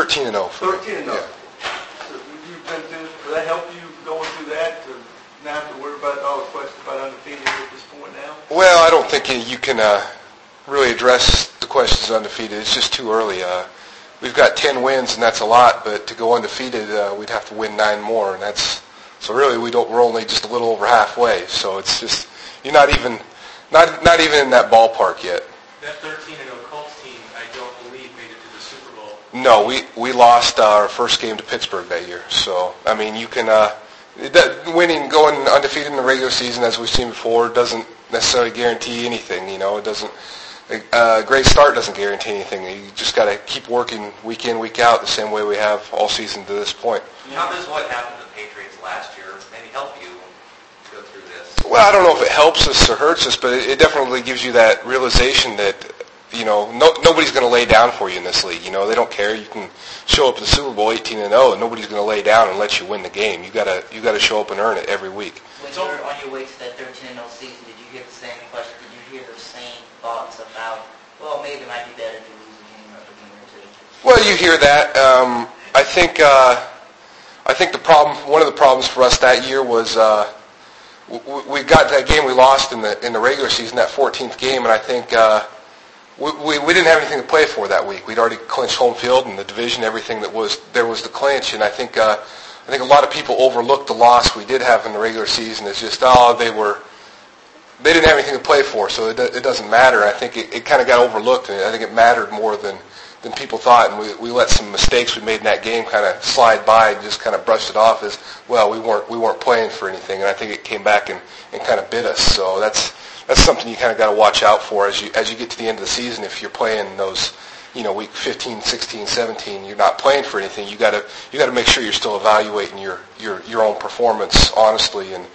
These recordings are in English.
13-0. 13-0. Yeah. So you've been through. Does that help you going through that to not have to worry about all the questions about undefeated at this point now? Well, I don't think you can really address the questions undefeated. It's just too early. We've got 10 wins, and that's a lot. But to go undefeated, we'd have to win 9 more, and that's so really we're only just a little over halfway. So it's just you're not even in that ballpark yet. That 13-0 Colts team, I don't believe, made it to the Super Bowl. No, we lost our first game to Pittsburgh that year. So I mean, you can going undefeated in the regular season, as we've seen before, doesn't necessarily guarantee anything. You know, it doesn't. A great start doesn't guarantee anything. You just got to keep working week in, week out, the same way we have all season to this point. How does what happened to the Patriots last year maybe help you go through this? Well, I don't know if it helps us or hurts us, but it definitely gives you that realization that, you know, nobody's going to lay down for you in this league. You know, they don't care. You can show up at the Super Bowl 18-0, and nobody's going to lay down and let you win the game. You got to show up and earn it every week. When you were on your way to that 13-0 season, did you hear the same question? Did you hear the same thoughts about, well, maybe it might be better to lose a game or two? Well, you hear that. I think one of the problems for us that year was we got that game we lost in the regular season, that 14th game, and I think we didn't have anything to play for that week. We'd already clinched home field in the division, everything there was to clinch, and I think a lot of people overlooked the loss we did have in the regular season as just they didn't have anything to play for, so it doesn't matter. I think it kind of got overlooked, and I think it mattered more than people thought, and we let some mistakes we made in that game kind of slide by and just kind of brushed it off as, well, we weren't playing for anything, and I think it came back and kind of bit us. So that's something you kind of got to watch out for as you get to the end of the season. If you're playing those, you know, week 15, 16, 17, you're not playing for anything. You got to make sure you're still evaluating your own performance honestly and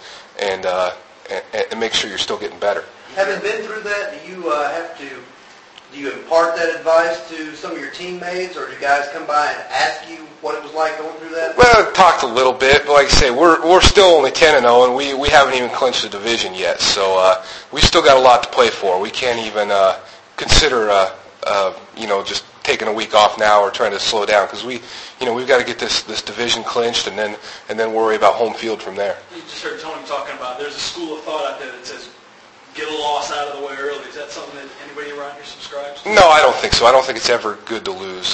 make sure you're still getting better. Having been through that, do you impart that advice to some of your teammates, or do guys come by and ask you what it was like going through that? Well, I talked a little bit, but like I say, we're still only 10-0, and we haven't even clinched the division yet. So we still got a lot to play for. We can't even consider just taking a week off now or trying to slow down, because we've got to get this division clinched and then worry about home field from there. You just heard Tony talking about there's a school of thought out there that says get a loss out of the way early. Is that something that anybody around here subscribes to? No, I don't think so. I don't think it's ever good to lose.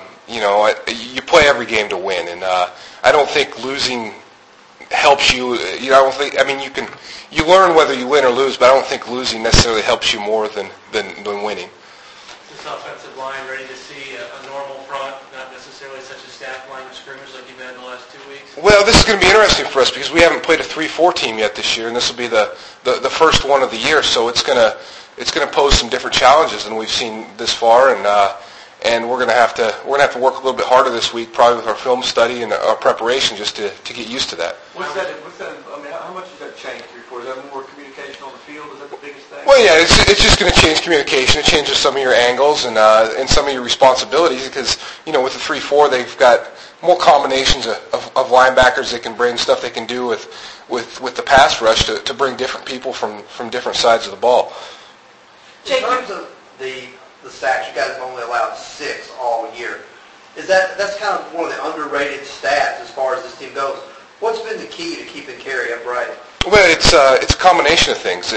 You play every game to win, and I don't think losing helps you. I don't think. I mean, you learn whether you win or lose, but I don't think losing necessarily helps you more than winning. This offensive line ready to see a normal front, not necessarily such a stacked line of scrimmage like you've had in the last 2 weeks? Well, this is going to be interesting for us because we haven't played a 3-4 team yet this year, and this will be the first one of the year. So it's going to pose some different challenges than we've seen this far, and we're going to have to work a little bit harder this week, probably with our film study and our preparation, just to get used to that. What's that? I mean, how much has that changed before? Is that more communication on the field? Is that the biggest thing? Well, yeah, it's just going to change communication. It changes some of your angles and some of your responsibilities because, with the 3-4, they've got more combinations of linebackers they can bring, stuff they can do with the pass rush to bring different people from different sides of the ball. In terms of the sacks, you guys have only allowed 6 all year. That's kind of one of the underrated stats as far as this team goes. What's been the key to keeping Cary upright? Well, it's a combination of things.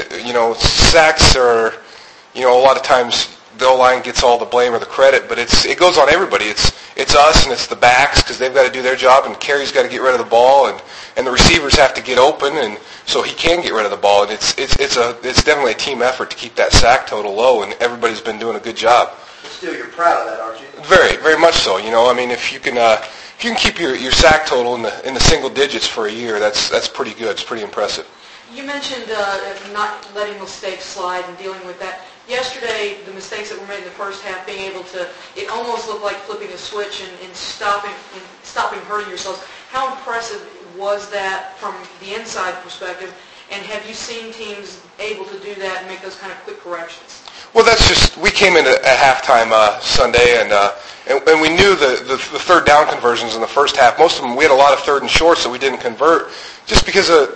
Sacks are, a lot of times the O-line gets all the blame or the credit, but it goes on everybody. It's us and it's the backs because they've got to do their job, and Cary's got to get rid of the ball, and the receivers have to get open, and so he can get rid of the ball. And it's definitely a team effort to keep that sack total low, and everybody's been doing a good job. But still, you're proud of that, aren't you? Very, very much so. I mean, if you can keep your sack total in the single digits for a year, that's pretty good. It's pretty impressive. You mentioned not letting mistakes slide and dealing with that. Yesterday, the mistakes that were made in the first half, being able to, it almost looked like flipping a switch and stopping hurting yourselves. How impressive was that from the inside perspective? And have you seen teams able to do that and make those kind of quick corrections? Well, we came in at halftime Sunday, and we knew the third down conversions in the first half. Most of them, we had a lot of third and shorts that we didn't convert just because of,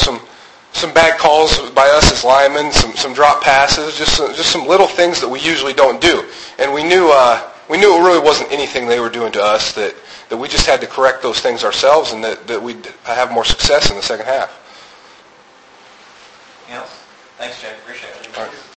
some bad calls by us as linemen, some drop passes, just some little things that we usually don't do. And we knew we knew it really wasn't anything they were doing to us, that we just had to correct those things ourselves, and that we'd have more success in the second half. Anything else? Thanks, Jay. Appreciate it. All right.